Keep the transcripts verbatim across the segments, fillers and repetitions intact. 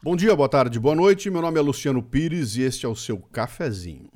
Bom dia, boa tarde, boa noite. Meu nome é Luciano Pires e este é o seu cafezinho.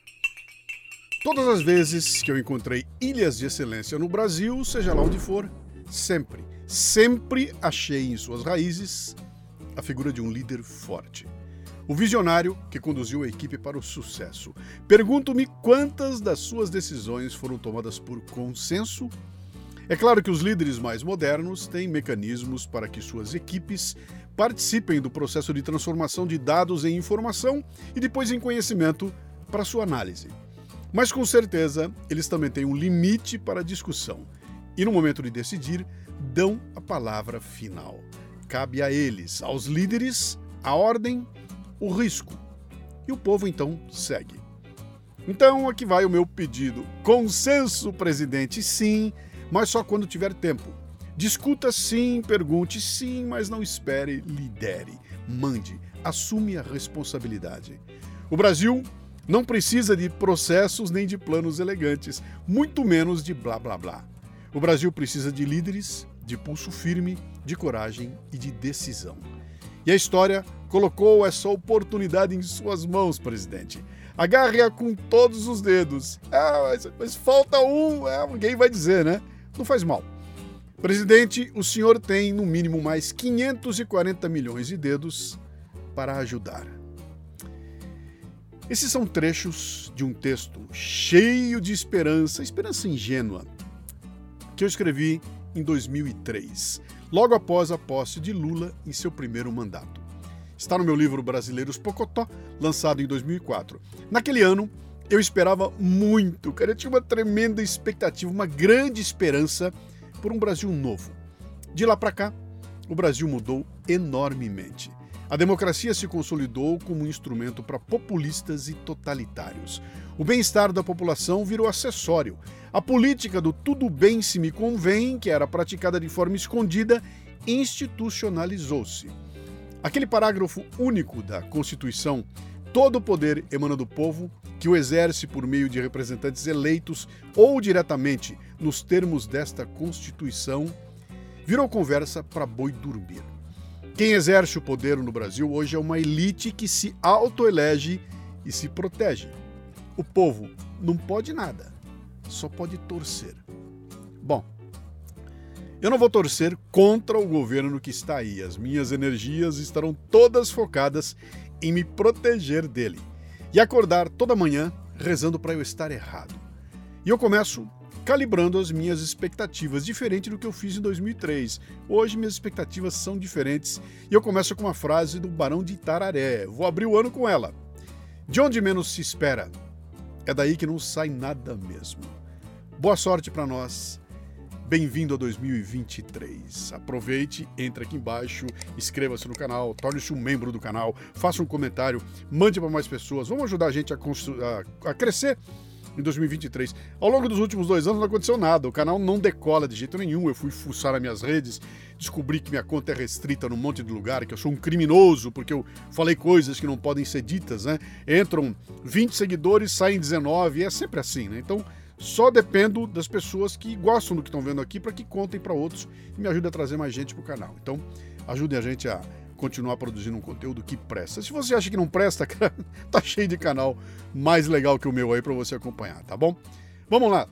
Todas as vezes que eu encontrei ilhas de excelência no Brasil, seja lá onde for, sempre, sempre achei em suas raízes a figura de um líder forte. O visionário que conduziu a equipe para o sucesso. Pergunto-me quantas das suas decisões foram tomadas por consenso. É claro que os líderes mais modernos têm mecanismos para que suas equipes participem do processo de transformação de dados em informação e depois em conhecimento para sua análise. Mas com certeza eles também têm um limite para a discussão e no momento de decidir dão a palavra final. Cabe a eles, aos líderes, a ordem, o risco. E o povo então segue. Então aqui vai o meu pedido. Consenso, presidente, sim, mas só quando tiver tempo. Discuta sim, pergunte sim, mas não espere, lidere, mande, assume a responsabilidade. O Brasil não precisa de processos nem de planos elegantes, muito menos de blá blá blá. O Brasil precisa de líderes, de pulso firme, de coragem e de decisão. E a história colocou essa oportunidade em suas mãos, presidente. Agarre-a com todos os dedos. Ah, mas, mas falta um, é, alguém vai dizer, né? Não faz mal. Presidente, o senhor tem no mínimo mais quinhentos e quarenta milhões de dedos para ajudar. Esses são trechos de um texto cheio de esperança, esperança ingênua, que eu escrevi em dois mil e três, logo após a posse de Lula em seu primeiro mandato. Está no meu livro Brasileiros Pocotó, lançado em dois mil e quatro. Naquele ano, eu esperava muito, cara, eu tinha uma tremenda expectativa, uma grande esperança por um Brasil novo. De lá para cá, o Brasil mudou enormemente. A democracia se consolidou como um instrumento para populistas e totalitários. O bem-estar da população virou acessório. A política do tudo bem se me convém, que era praticada de forma escondida, institucionalizou-se. Aquele parágrafo único da Constituição, todo o poder emana do povo, que o exerce por meio de representantes eleitos ou diretamente nos termos desta Constituição, virou conversa para boi dormir. Quem exerce o poder no Brasil hoje é uma elite que se autoelege e se protege. O povo não pode nada, só pode torcer. Bom, eu não vou torcer contra o governo que está aí. As minhas energias estarão todas focadas em me proteger dele e acordar toda manhã rezando para eu estar errado. E eu começo calibrando as minhas expectativas, diferente do que eu fiz em dois mil e três. Hoje minhas expectativas são diferentes e eu começo com uma frase do Barão de Itararé. Vou abrir o ano com ela. De onde menos se espera, é daí que não sai nada mesmo. Boa sorte para nós. Bem-vindo a dois mil e vinte e três. Aproveite, entre aqui embaixo, inscreva-se no canal, torne-se um membro do canal, faça um comentário, mande para mais pessoas. Vamos ajudar a gente a, a, a crescer em dois mil e vinte e três. Ao longo dos últimos dois anos não aconteceu nada, o canal não decola de jeito nenhum. Eu fui fuçar nas minhas redes, descobri que minha conta é restrita num monte de lugar, que eu sou um criminoso porque eu falei coisas que não podem ser ditas, né? Entram vinte seguidores, saem dezenove, e é sempre assim, né? Então, só dependo das pessoas que gostam do que estão vendo aqui para que contem para outros e me ajudem a trazer mais gente para o canal. Então, ajudem a gente a continuar produzindo um conteúdo que presta. Se você acha que não presta, cara, tá cheio de canal mais legal que o meu aí para você acompanhar, tá bom? Vamos lá.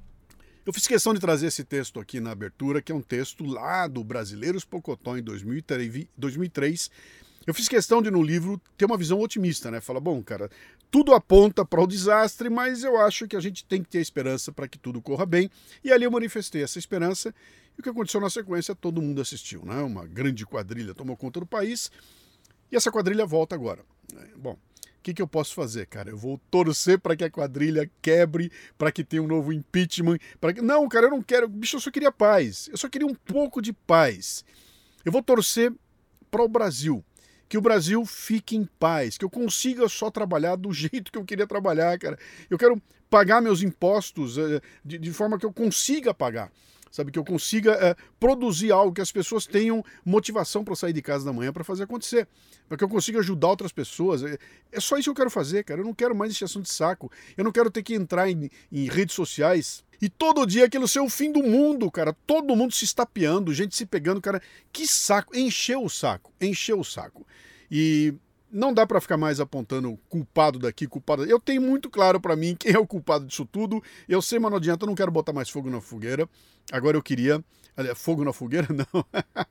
Eu fiz questão de trazer esse texto aqui na abertura, que é um texto lá do Brasileiros Pocotó em dois mil e três. Eu fiz questão de, no livro, ter uma visão otimista, né? Fala, bom, cara, tudo aponta para o desastre, mas eu acho que a gente tem que ter esperança para que tudo corra bem. E ali eu manifestei essa esperança. E o que aconteceu na sequência, todo mundo assistiu, né? Uma grande quadrilha tomou conta do país. E essa quadrilha volta agora. Bom, o que, que eu posso fazer, cara? Eu vou torcer para que a quadrilha quebre, para que tenha um novo impeachment. Pra que... Não, cara, eu não quero. Bicho, eu só queria paz. Eu só queria um pouco de paz. Eu vou torcer para o Brasil. Que o Brasil fique em paz, que eu consiga só trabalhar do jeito que eu queria trabalhar, cara. Eu quero pagar meus impostos uh, de, de forma que eu consiga pagar, sabe? Que eu consiga uh, produzir algo, que as pessoas tenham motivação para sair de casa da manhã para fazer acontecer, para que eu consiga ajudar outras pessoas. É, é só isso que eu quero fazer, cara. Eu não quero mais encheção de saco. Eu não quero ter que entrar em, em redes sociais e todo dia aquilo ser o fim do mundo, cara. Todo mundo se estapeando, gente se pegando, cara. Que saco. Encheu o saco, encheu o saco. E não dá para ficar mais apontando culpado daqui, culpado... Eu tenho muito claro para mim quem é o culpado disso tudo. Eu sei, mas não adianta, eu não quero botar mais fogo na fogueira. Agora eu queria... Fogo na fogueira? Não.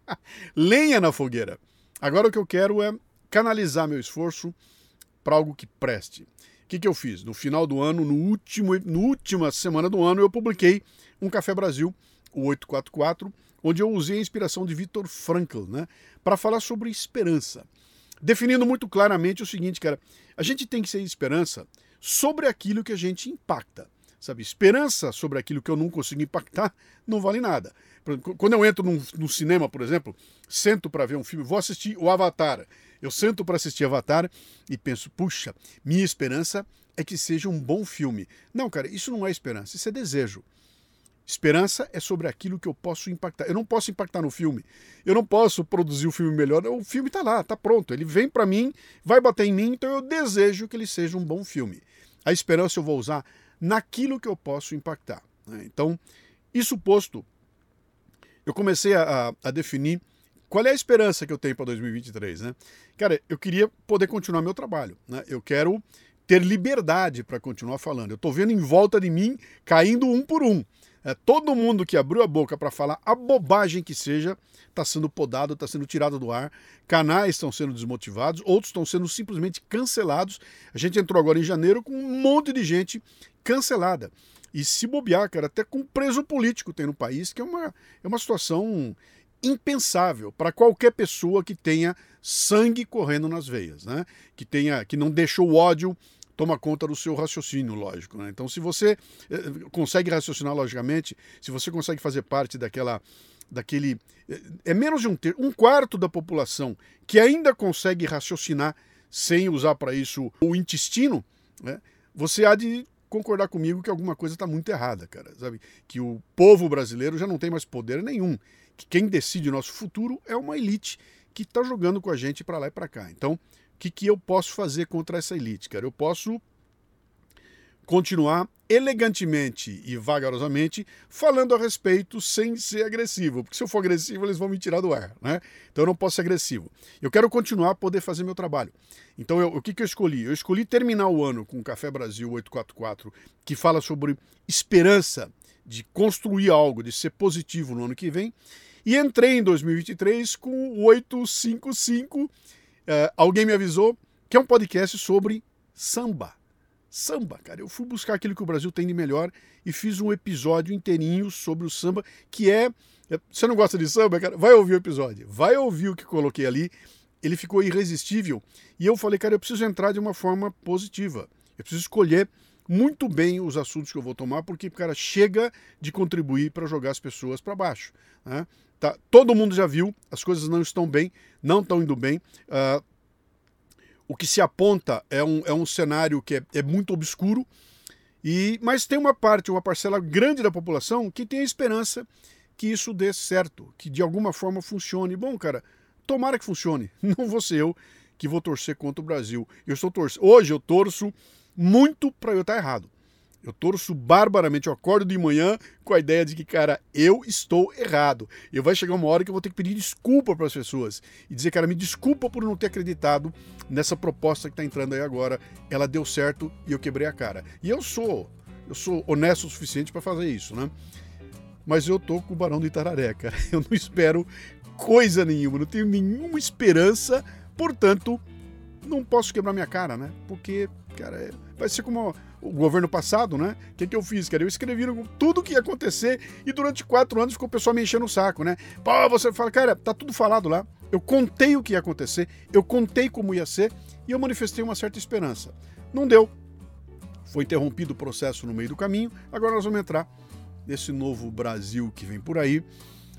Lenha na fogueira. Agora o que eu quero é canalizar meu esforço para algo que preste. O que, que eu fiz? No final do ano, no último, no última semana do ano, eu publiquei um Café Brasil, o oitocentos e quarenta e quatro, onde eu usei a inspiração de Viktor Frankl, né, para falar sobre esperança. Definindo muito claramente o seguinte, cara, a gente tem que ter esperança sobre aquilo que a gente impacta. Sabe? Esperança sobre aquilo que eu não consigo impactar não vale nada. Quando eu entro num, num cinema, por exemplo, sento para ver um filme, vou assistir o Avatar. Eu sento para assistir Avatar e penso, puxa, minha esperança é que seja um bom filme. Não, cara, isso não é esperança, isso é desejo. Esperança é sobre aquilo que eu posso impactar. Eu não posso impactar no filme. Eu não posso produzir o filme melhor. O filme está lá, está pronto. Ele vem para mim, vai bater em mim, então eu desejo que ele seja um bom filme. A esperança eu vou usar naquilo que eu posso impactar. Né? Então, isso posto, eu comecei a, a definir qual é a esperança que eu tenho para dois mil e vinte e três. Né? Cara, eu queria poder continuar meu trabalho. Né? Eu quero ter liberdade para continuar falando. Eu estou vendo em volta de mim caindo um por um. É, todo mundo que abriu a boca para falar a bobagem que seja está sendo podado, está sendo tirado do ar. Canais estão sendo desmotivados, outros estão sendo simplesmente cancelados. A gente entrou agora em janeiro com um monte de gente cancelada. E se bobear, cara, até com preso político tem no país, que é uma, é uma situação impensável para qualquer pessoa que tenha sangue correndo nas veias, né? Que tenha, que não deixou o ódio toma conta do seu raciocínio lógico, né? Então, se você eh, consegue raciocinar logicamente, se você consegue fazer parte daquela, daquele, eh, é menos de um terço, um quarto da população que ainda consegue raciocinar sem usar para isso o intestino, né? Você há de concordar comigo que alguma coisa está muito errada, cara, sabe? Que o povo brasileiro já não tem mais poder nenhum, que quem decide o nosso futuro é uma elite que está jogando com a gente para lá e para cá. Então, o que, que eu posso fazer contra essa elite, cara? Eu posso continuar elegantemente e vagarosamente falando a respeito sem ser agressivo, porque se eu for agressivo eles vão me tirar do ar, né? Então eu não posso ser agressivo. Eu quero continuar a poder fazer meu trabalho. Então eu, o que, que eu escolhi? Eu escolhi terminar o ano com o Café Brasil oitocentos e quarenta e quatro, que fala sobre esperança de construir algo, de ser positivo no ano que vem, e entrei em dois mil e vinte e três com o oitocentos e cinquenta e cinco, uh, alguém me avisou, que é um podcast sobre samba. Samba, cara, eu fui buscar aquilo que o Brasil tem de melhor e fiz um episódio inteirinho sobre o samba, que é... Você não gosta de samba, cara? Vai ouvir o episódio, vai ouvir o que coloquei ali, ele ficou irresistível, e eu falei, cara, eu preciso entrar de uma forma positiva, eu preciso escolher muito bem os assuntos que eu vou tomar, porque, cara, chega de contribuir para jogar as pessoas para baixo, né? Tá, todo mundo já viu, as coisas não estão bem, não estão indo bem, uh, o que se aponta é um, é um cenário que é, é muito obscuro, e, mas tem uma parte, uma parcela grande da população que tem a esperança que isso dê certo, que de alguma forma funcione. Bom, cara, tomara que funcione, não vou ser eu que vou torcer contra o Brasil. Eu estou torcendo, hoje eu torço muito para eu estar errado. Eu torço barbaramente, eu acordo de manhã com a ideia de que, cara, eu estou errado. E vai chegar uma hora que eu vou ter que pedir desculpa para as pessoas. E dizer, cara, me desculpa por não ter acreditado nessa proposta que está entrando aí agora. Ela deu certo e eu quebrei a cara. E eu sou, eu sou honesto o suficiente para fazer isso, né? Mas eu tô com o Barão do Itararé, cara. Eu não espero coisa nenhuma, não tenho nenhuma esperança, portanto, não posso quebrar minha cara, né? Porque, cara, vai ser como o governo passado, né? O que, que eu fiz, cara? Eu escrevi tudo o que ia acontecer e durante quatro anos ficou o pessoal me enchendo o saco, né? Pô, você fala, cara, tá tudo falado lá. Eu contei o que ia acontecer, eu contei como ia ser e eu manifestei uma certa esperança. Não deu. Foi interrompido o processo no meio do caminho, agora nós vamos entrar nesse novo Brasil que vem por aí.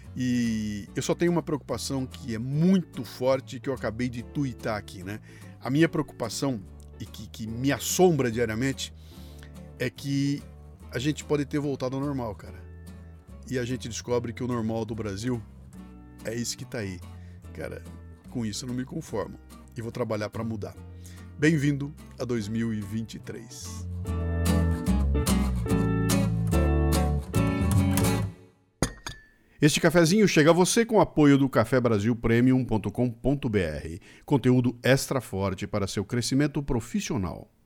E eu só tenho uma preocupação que é muito forte, que eu acabei de tuitar aqui, né? A minha preocupação, e que, que me assombra diariamente, é que a gente pode ter voltado ao normal, cara. E a gente descobre que o normal do Brasil é isso que tá aí. Cara, com isso eu não me conformo. E vou trabalhar para mudar. Bem-vindo a dois mil e vinte e três. Este cafezinho chega a você com o apoio do café brasil premium ponto com ponto b r, conteúdo extra forte para seu crescimento profissional.